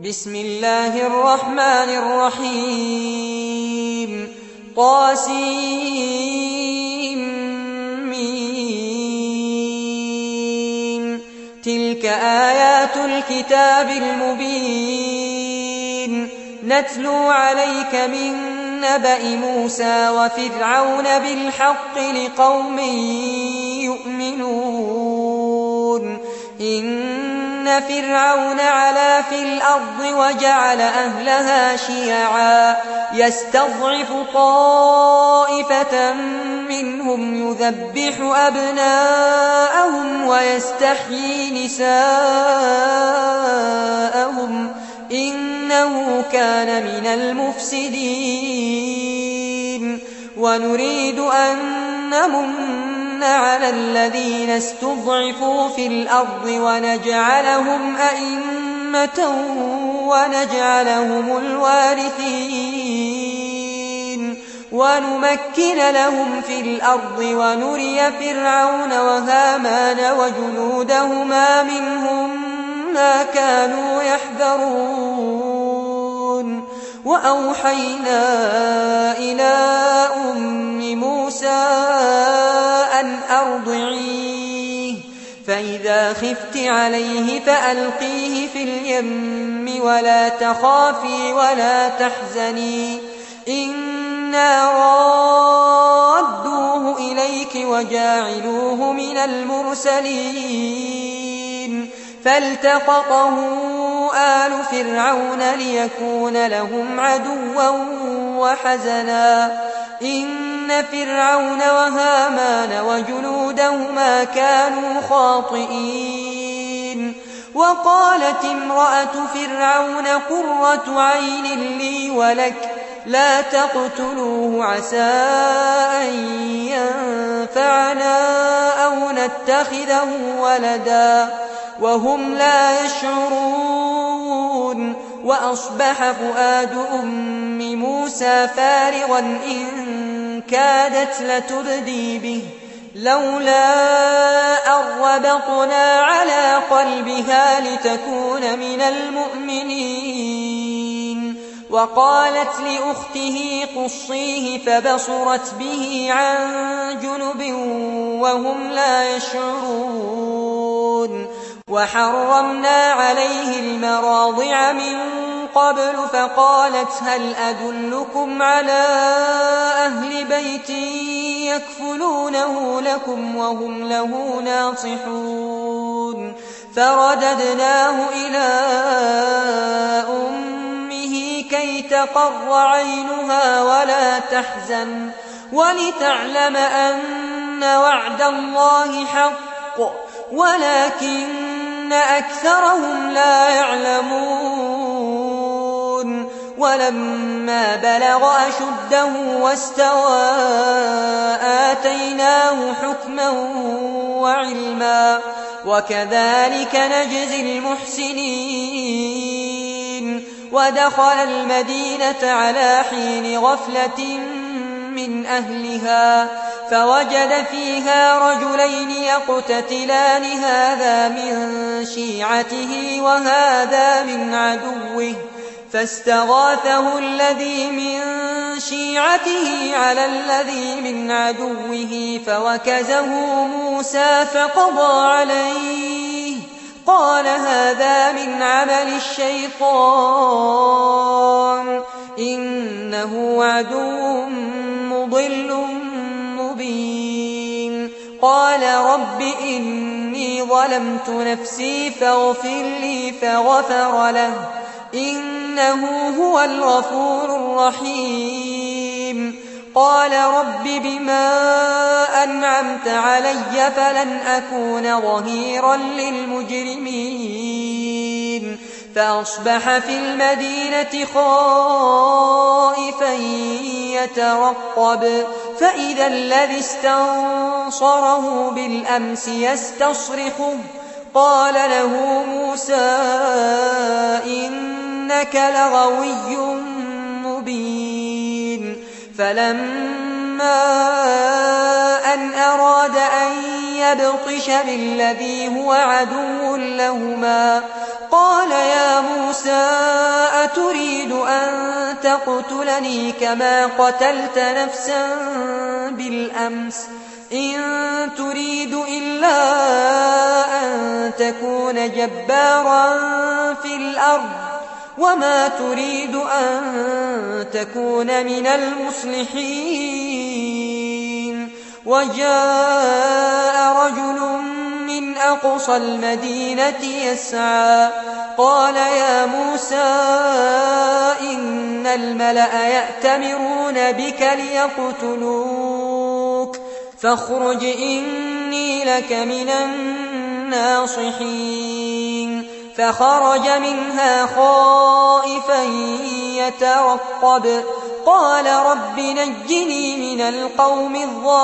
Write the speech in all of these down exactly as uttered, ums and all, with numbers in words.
بسم الله الرحمن الرحيم طاسيم تلك آيات الكتاب المبين نتلو عليك من نبأ موسى وفرعون بالحق لقوم يؤمنون إن فرعون علا في الأرض وجعل أهلها شيعا يستضعف طائفة منهم يذبح أبناءهم ويستحيي نساءهم إنه كان من المفسدين ونريد أن نمن على الذين استضعفوا في الأرض ونجعلهم أئمة ونجعلهم الوارثين ونمكن لهم في الأرض ونري فرعون وهامان وجنودهما منهم ما كانوا يحذرون وأوحينا إلى أم موسى أن أرضعيه فإذا خفت عليه فألقيه في اليم ولا تخافي ولا تحزني إنا رادوه إليك وجاعلوه من المرسلين فالتقطه آل فرعون ليكون لهم عدوا وحزنا إن فرعون وهامان وجنودهما كانوا خاطئين وقالت امرأة فرعون قرة عين لي ولك لا تقتلوه عسى أن ينفعنا أو نتخذه ولدا وهم لا يشعرون وأصبح فؤاد أم موسى فارغا إن كادت لتبدي به لولا أن ربطنا على قلبها لتكون من المؤمنين وقالت لأخته قصيه فبصرت به عن جنب وهم لا يشعرون وحرمنا عليه المراضع من قبل فقالت هل أدلكم على أهل بيت يكفلونه لكم وهم له ناصحون فرددناه إلى أمه كي تقر عينها ولا تحزن ولتعلم أن وعد الله حق ولكن أكثرهم لا يعلمون ولما بلغ أشده واستوى آتيناه حكما وعلما وكذلك نجزي المحسنين ودخل المدينة على حين غفلة من أهلها فوجد فيها رجلين يقتتلان هذا من شيعته وهذا من عدوه فاستغاثه الذي من شيعته على الذي من عدوه فوكزه موسى فقضى عليه قال هذا من عمل الشيطان إنه عدو مضل مبين قال رب إني ظلمت نفسي فاغفر لي فغفر له إنه هو الغفور الرحيم قال رب بما أنعمت علي فلن أكون ظهيرا للمجرمين فأصبح في المدينة خائفا يترقب فإذا الذي استنصره بالأمس يستصرخه قال له موسى إنك لغوي مبين فلما أن أراد أن يبطش بالذي هو عدو لهما قال يا موسى تقتلني كما قتلت نفسا بالأمس إن تريد إلا أن تكون جبارا في الأرض وما تريد أن تكون من المصلحين. وجاء رجل من أقصى المدينة يسعى قال يا موسى إن الملأ يأتمرون بك ليقتلوك فاخرج إني لك من الناصحين. فخرج منها خائفا يترقب قال رب نجني من القوم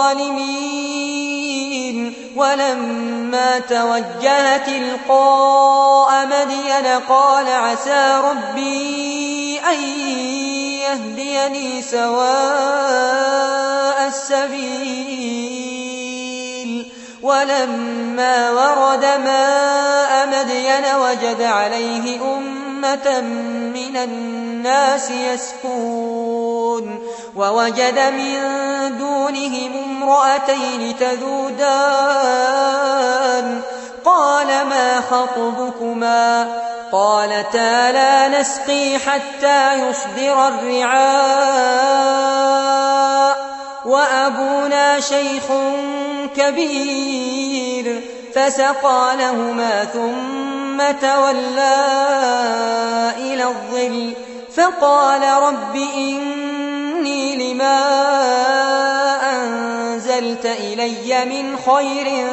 الظالمين. ولما توجه تلقاء مدين قال عسى ربي أن يهديني سواء السبيل. ولما ورد ماء مدين وجد عليه أمة من الناس يسكون ووجد من دونهم امرأتين تذودان قال ما خطبكما قالتا لا نسقي حتى يصدر الرعاء وأبونا شيخ كبير فسقى لهما ثم تولى إلى الظل فقال رب إني لما أنزلت إلي من خير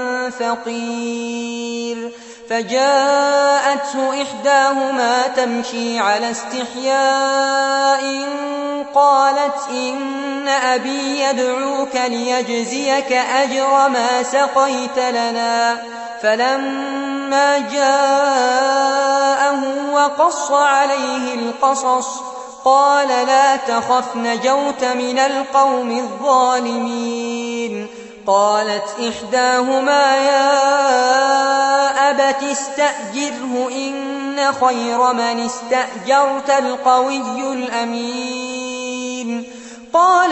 فقير. فجاءته إحداهما تمشي على استحياء قالت إن أبي يدعوك ليجزيك أجر ما سقيت لنا. فلما جاءه وقص عليه القصص قال لا تخف نجوت من القوم الظالمين. قالت إحداهما يا أبت استأجره إن خير من استأجرت القوي الأمين. قال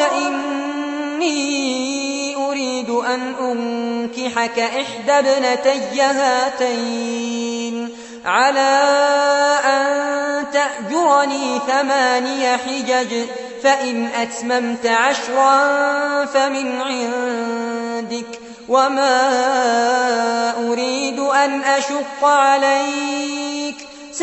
إني أريد أن أنكحك إحدى ابنتي هاتين على أن تأجرني ثماني حجج فإن أتممت عشرا فمن عندك وما أريد أن أشق عليك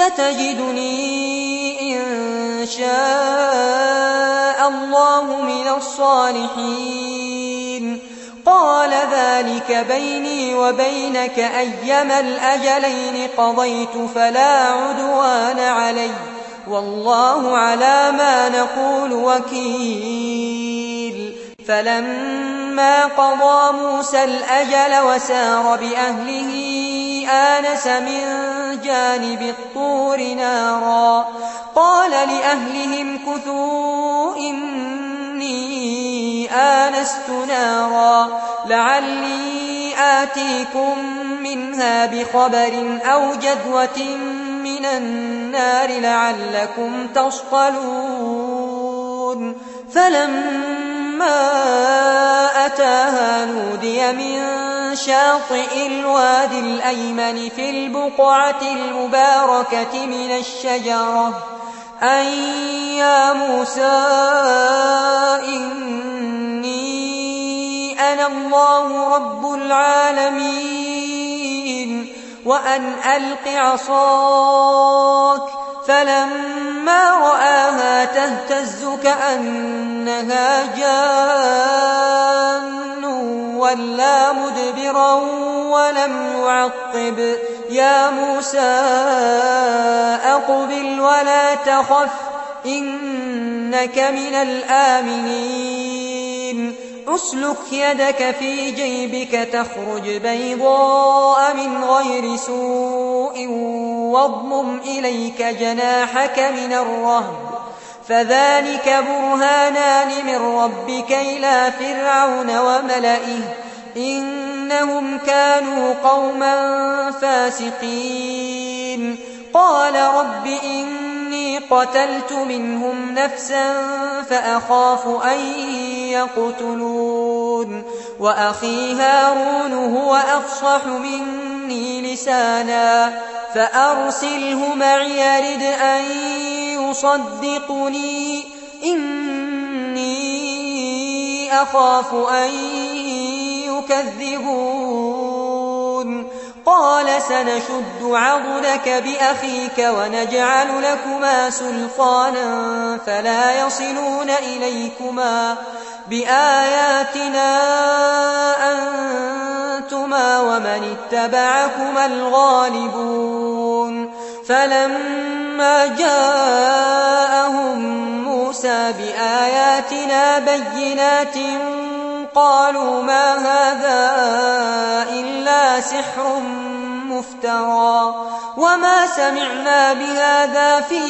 ستجدني إن شاء الله من الصالحين. قال ذلك بيني وبينك أيما الأجلين قضيت فلا عدوان علي والله على ما نقول وكيل. فلما قضى موسى الأجل وسار بأهله آنس من جانب الطور نارا قال لأهلهم كثوا إني آنست نارا لعلي آتيكم منها بخبر أو جذوة من النار لعلكم تصطلون. فلما أتاها نودي من شاطئ الوادي الأيمن في البقعة المباركة من الشجرة أن يا موسى إني أنا الله رب العالمين وأن ألق عصاك. فلما رآها تهتز كأنها جان ولا مدبرا ولم يعقب يا موسى أقبل ولا تخف إنك من الآمنين. أسلك يدك في جيبك تخرج بيضاء من غير سوء واضمم إليك جناحك من الرهب فذلك برهانان من ربك إلى فرعون وملئه إنهم كانوا قوما فاسقين. قال رب إني قتلت منهم نفسا فأخاف أن يقتلون وأخي هارون هو أفصح مني لسانا فأرسله معي يرد أن يصدقني إني أخاف أن يكذبون قال سنشد عضدك بأخيك ونجعل لكما سلطانا فلا يصلون إليكما بآياتنا أنتما ومن اتبعكما الغالبون فلما جاءهم موسى بآياتنا بينات قالوا ما هذا إلا سحر مفترى وما سمعنا بهذا في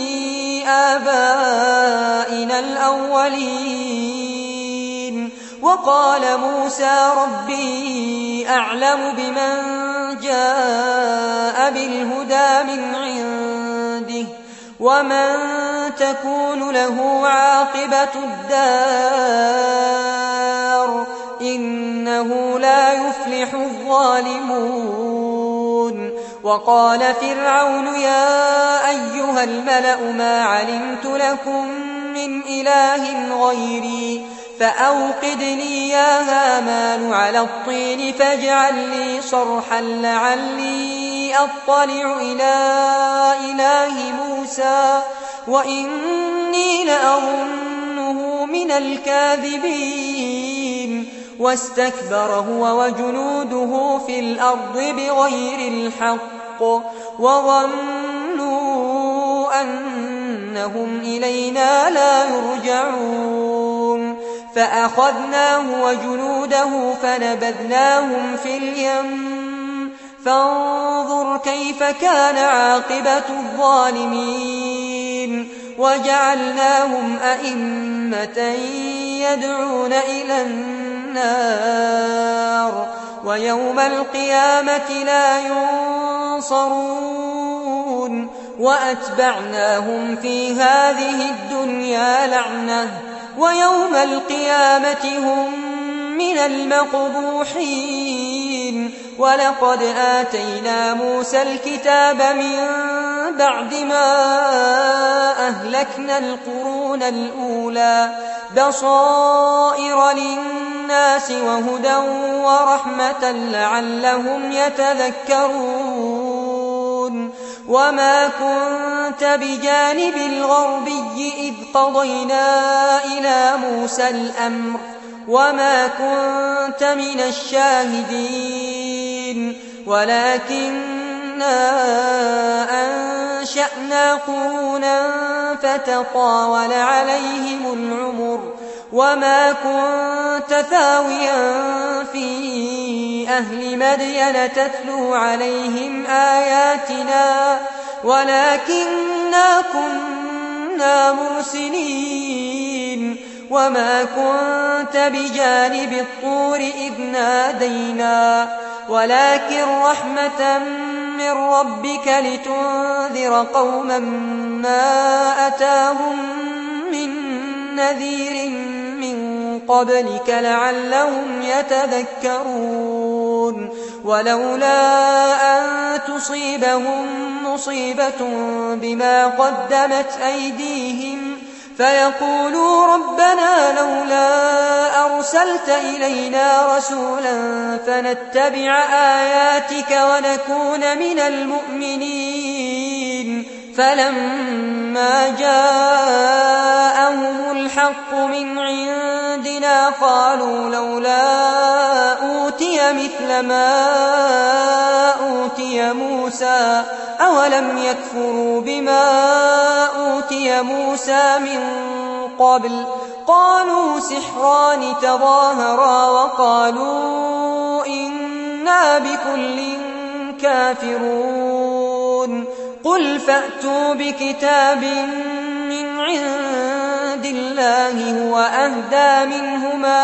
آبائنا الأولين وقال موسى ربي أعلم بمن جاء بالهدى من عنده ومن تكون له عاقبة الدار إنه لا يفلح الظالمون وقال فرعون يا أيها الملأ ما علمت لكم من إله غيري فأوقد لي يا هامان على الطين فاجعل لي صرحا لعلي أطلع إلى إله موسى وإني لأظنه من الكاذبين واستكبر هو وجنوده في الأرض بغير الحق وظنوا أنهم إلينا لا يرجعون فأخذناه وجنوده فنبذناهم في اليم فانظر كيف كان عاقبة الظالمين وجعلناهم أئمة يدعون إلى النار ويوم القيامة لا ينصرون وأتبعناهم في هذه الدنيا لعنة ويوم القيامة هم من المقبوحين ولقد آتينا موسى الكتاب من بعد ما أهلكنا القرون الأولى بصائر للناس وهدى ورحمة لعلهم يتذكرون وما كنت بجانب الغربي إذ قضينا إلى موسى الأمر وما كنت من الشاهدين ولكننا أنشأنا قرونا فتطاول عليهم العمر وما كنت ثاويا في أهل مدين تتلو عليهم آياتنا ولكننا كنا مرسلين وما كنت بجانب الطور إذ نادينا ولكن رحمة من ربك لتنذر قوما ما أتاهم من نذير من قبلك لعلهم يتذكرون ولولا أن تصيبهم مصيبة بما قدمت أيديهم فيقولوا ربنا لولا أرسلت إلينا رسولا فنتبع آياتك ونكون من المؤمنين فلما جاءهم الحق من عندنا قالوا لولا أوتي مثل ما أوتي موسى أولم يكفروا بما أوتي موسى من قبل قالوا سحران تظاهرا وقالوا إنا بكل كافرون قل فأتوا بكتاب من عند الله هو أهدى منهما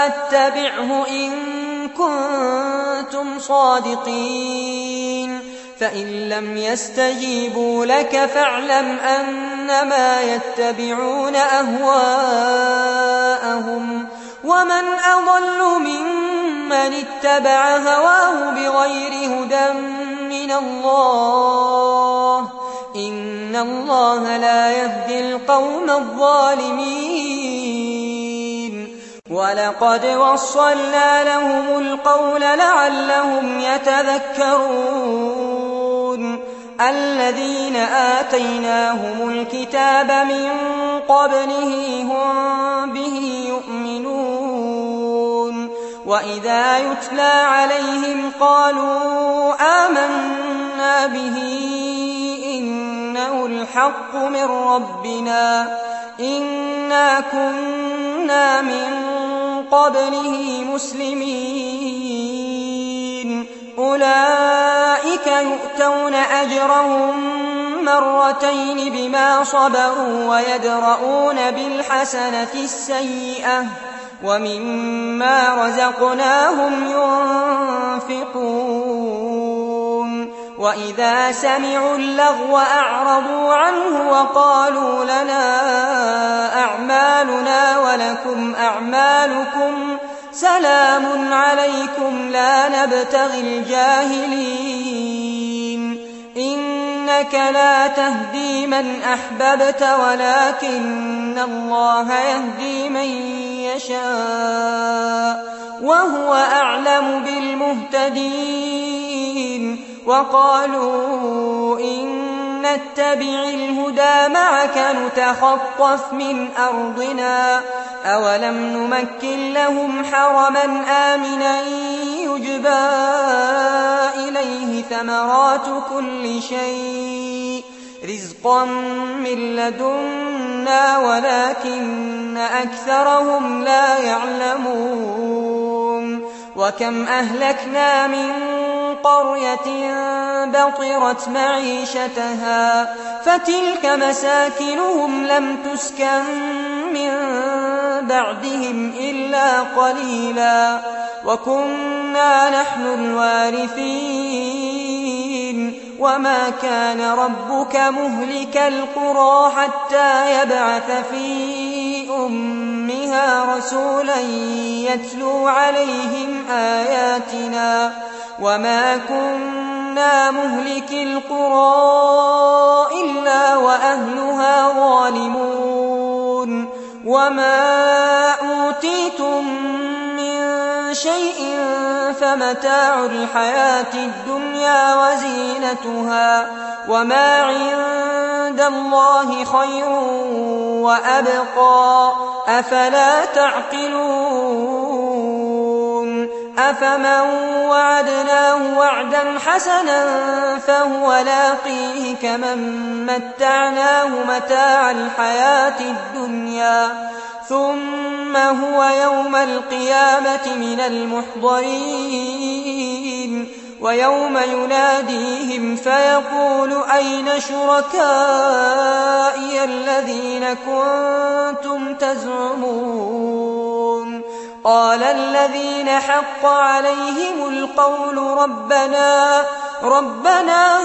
أتبعه إن كنتم صادقين فإن لم يستجيبوا لك فاعلم أنما يتبعون أهواءهم ومن أضل ممن اتبع هواه بغير هدى من الله إن الله لا يهدي القوم الظالمين ولقد وصلنا لهم القول لعلهم يتذكرون الذين آتيناهم الكتاب من قبله هم به يؤمنون وإذا يتلى عليهم قالوا آمنا به إنه الحق من ربنا إنا كنا من قبله مسلمين أولئك يؤتون أجرهم مرتين بما صبروا ويدرؤون بالحسنة السيئة ومما رزقناهم ينفقون وإذا سمعوا اللغو أعرضوا عنه وقالوا لنا أعمالنا ولكم أعمالكم سلام عليكم لا نبتغي الجاهلين إنك لا تهدي من أحببت ولكن الله يهدي من يشاء وهو أعلم بالمهتدين وقالوا إن نتبع الهدى معك نتخطف من أرضنا أولم نمكن لهم حرما آمنا يجبى إليه ثمرات كل شيء رزقا من لدنا ولكن أكثرهم لا يعلمون وكم أهلكنا من قرية بطرت معيشتها فتلك مساكنهم لم تسكن من بعدهم إلا قليلا وكنا نحن الوارثين وما كان ربك مهلك القرى حتى يبعث في أمها رسولا يتلو عليهم آياتنا وما كنا مهلك القرى إلا وأهلها ظالمون وما أوتيتم من شيء فمتاع الحياة الدنيا وزينتها وما عند الله خير وأبقى أفلا تعقلون أفمن وعدناه وعدا حسنا فهو لاقيه كمن متعناه متاع الحياة الدنيا ثم هو يوم القيامة من المحضرين ويوم يناديهم فيقول أين شركائي الذين كنتم تزعمون قال الذين حق عليهم القول ربنا ربنا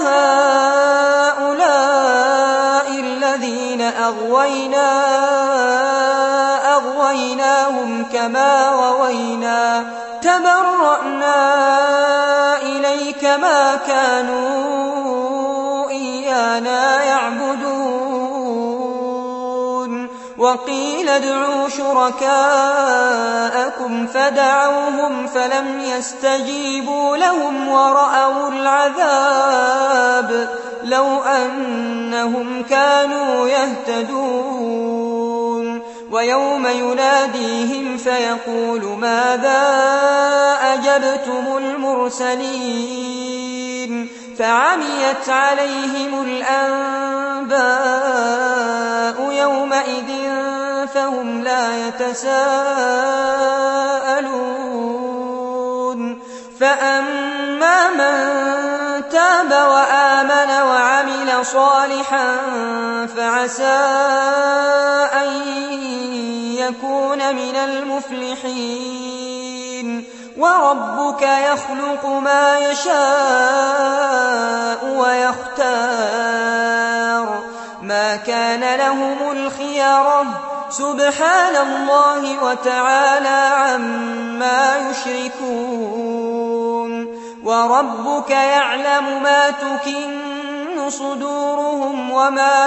هؤلاء الذين أغوينا أغويناهم كما غوينا تبرأنا إليك ما كانوا إيانا يعبدون وقيل ادعوا شركاءكم فدعوهم فلم يستجيبوا لهم ورأوا العذاب لو أنهم كانوا يهتدون ويوم يناديهم فيقول ماذا أجبتم المرسلين فعميت عليهم الأنباء يومئذ فهم لا يتساءلون فأما من تاب وآمن وعمل صالحا فعسى أن يكون من المفلحين وربك يخلق ما يشاء ويختار ما كان لهم الخيرة سبحان الله وتعالى عما يشركون وربك يعلم ما تكن صدورهم وما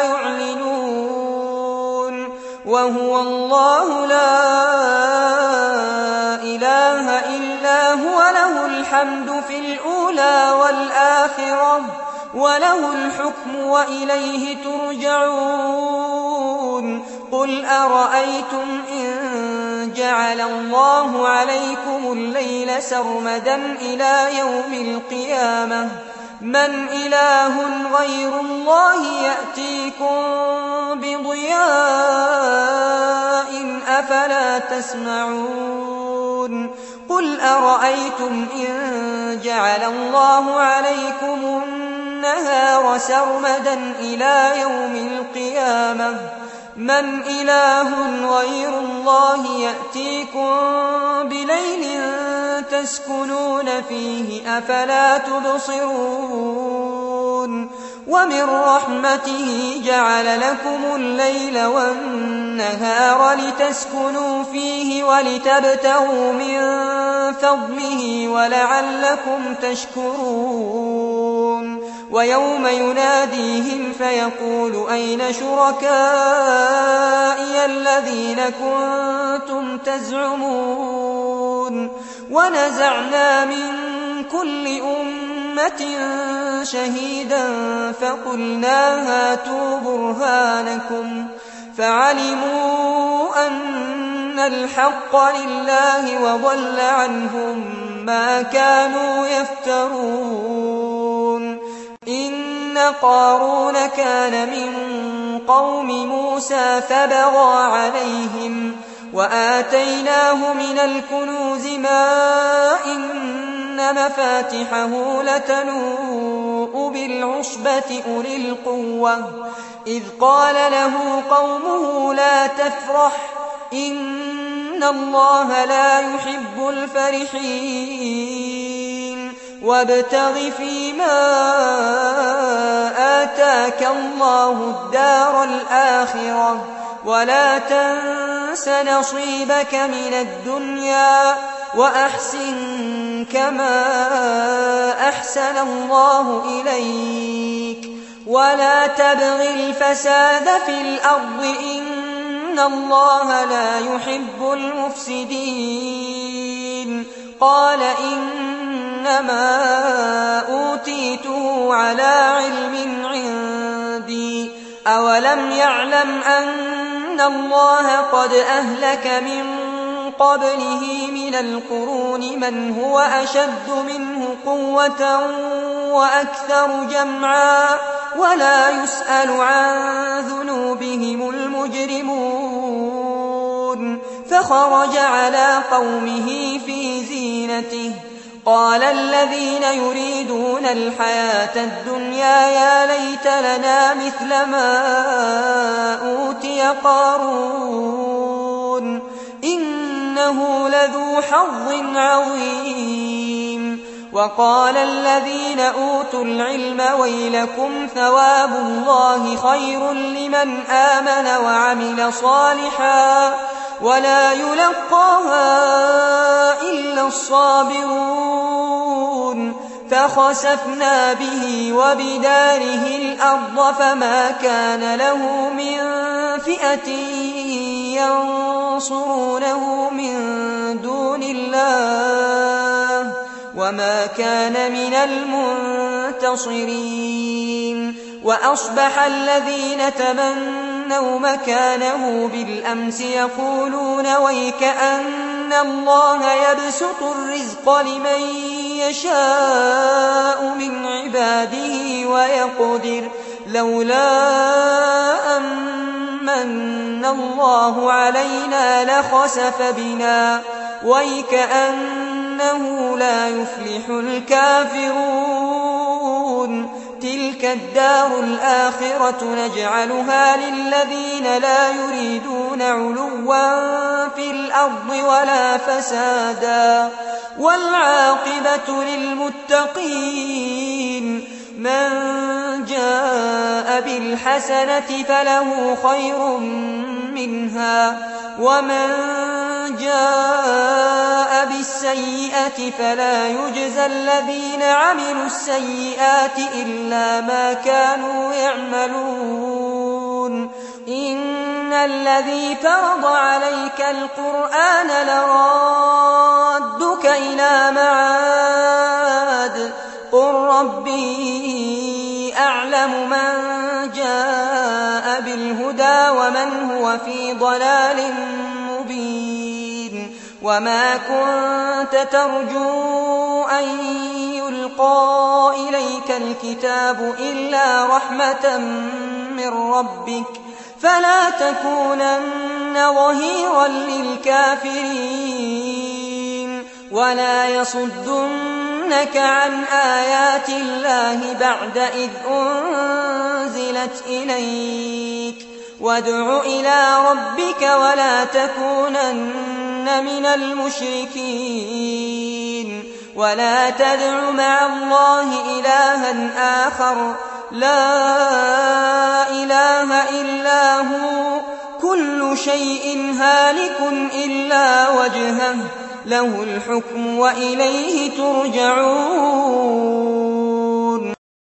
يعلنون وهو الله لا إله إلا هو له الحمد في الأولى والآخرة وله الحكم وإليه ترجعون قل أرأيتم إن جعل الله عليكم الليل سرمدا إلى يوم القيامة من إله غير الله يأتيكم بضياء أفلا تسمعون قل أرأيتم إن جعل الله عليكم النهار سرمدا إلى يوم القيامة من إله غير الله يأتيكم بليل تسكنون فيه أفلا تبصرون ومن رحمته جعل لكم الليل والنهار لتسكنوا فيه ولتبتغوا من فضله ولعلكم تشكرون ويوم يناديهم فيقول أين شركائي الذين كنتم تزعمون ونزعنا من كل أمة شهيدا فقلنا هاتوا برهانكم فعلموا أن الحق لله وضل عنهم ما كانوا يفترون إن قارون كان من قوم موسى فبغى عليهم وآتيناه من الكنوز ما إن مفاتحه لتنوء بالعصبة أولي القوة إذ قال له قومه لا تفرح إن الله لا يحب الفرحين وابتغ فيما آتاك الله الدار الآخرة ولا تنس نصيبك من الدنيا وأحسن كما أحسن الله إليك ولا تبغ الفساد في الأرض إن الله لا يحب المفسدين قال إنما أوتيته على علم عندي أولم يعلم أن الله قد أهلك من قبله من القرون من هو أشد منه قوة وأكثر جمعا ولا يسأل عن ذنوبهم المجرمون فخرج على قومه في زينته قال الذين يريدون الحياة الدنيا يا ليت لنا مثل ما أوتي قارون إنه لذو حظ عظيم وقال الذين أوتوا العلم ويلكم ثواب الله خير لمن آمن وعمل صالحا ولا يلقاها إلا الصابرون فخسفنا به وبداره الأرض فما كان له من فئة ينصرونه من دون الله وما كان من المنتصرين وأصبح الذين تمنوا مكانه بالأمس يقولون ويكأن الله يبسط الرزق لمن يشاء من عباده ويقدر لولا أمن الله علينا لخسف بنا ويكأنه لا يفلح الكافرون تلك الدار الآخرة نجعلها للذين لا يريدون علوا في الأرض ولا فسادا والعاقبة للمتقين من جاء بالحسنة فله خير منها ومن جاء بالسيئة فلا يجزى الذين عملوا السيئات إلا ما كانوا يعملون إن الذي فرض عليك القرآن لرادك إلى معاد قل ربي أعلم من جاء بالهدى ومن هو في ضلال مبين وما كنت ترجو أن يلقى إليك الكتاب إلا رحمة من ربك فلا تكونن ظهيرا للكافرين ولا يصدنك عن آيات الله بعد إذ أنزلت إليك وادع إلى ربك ولا تكونن من المشركين ولا تدع مع الله إلها آخر لا إله إلا هو كل شيء هالك إلا وجهه له الحكم وإليه ترجعون